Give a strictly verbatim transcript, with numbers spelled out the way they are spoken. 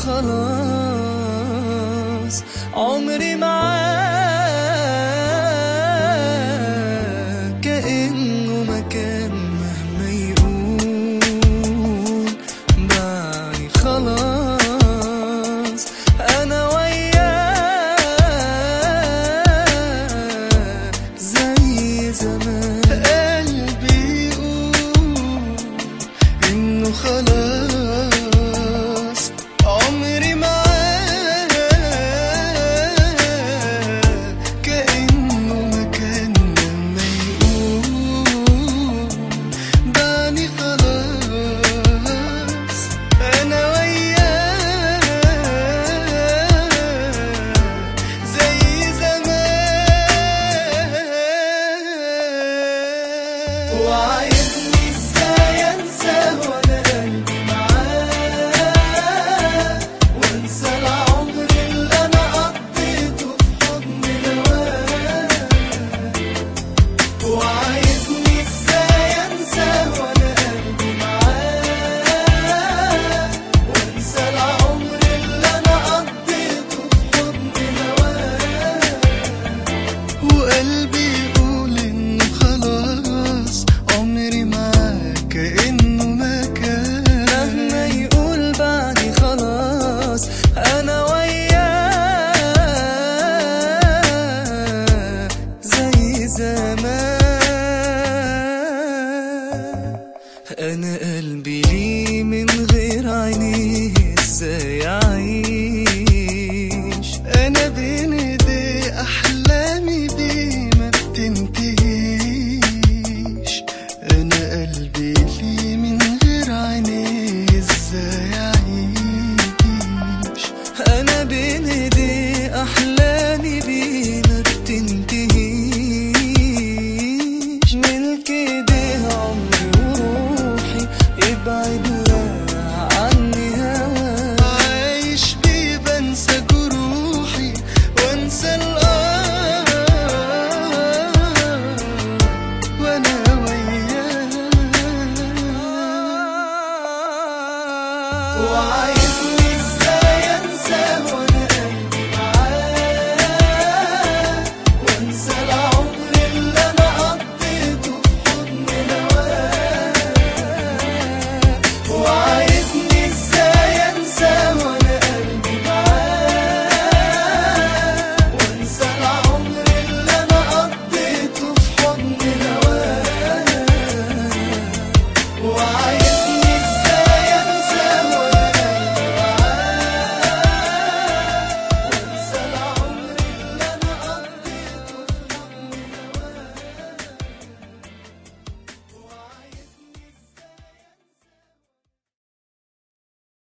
خلاص عمري معاك كأنه مكان مهما يقول باعي خلاص أنا وياك زي زمان. قلبي يقول إنه خلاص عمري معاك كأنه مكان لما يقول بعني خلاص أنا وياك زي زمان. وعايزني ازاي انسى وانا قلبي معاك وانسى العمر اللي انا قضيته في حضن هواك. وعايزني ازاي انسى وانا قلبي معاك وانسى العمر اللي انا قضيته في حضن هواك. وقلبي يقول انه خلاص عمري معاك كأنه مكان مهما يقول بعدي خلاص أنا وياك زي زمان. أنا قلبي ليه من غير عينيه ازاي أعيش؟ أنا بين ايدي أحلامي بيه ما بتنتهيش. أنا قلبي ليه من غير عينيه ازاي أعيش؟ أنا بين ايدي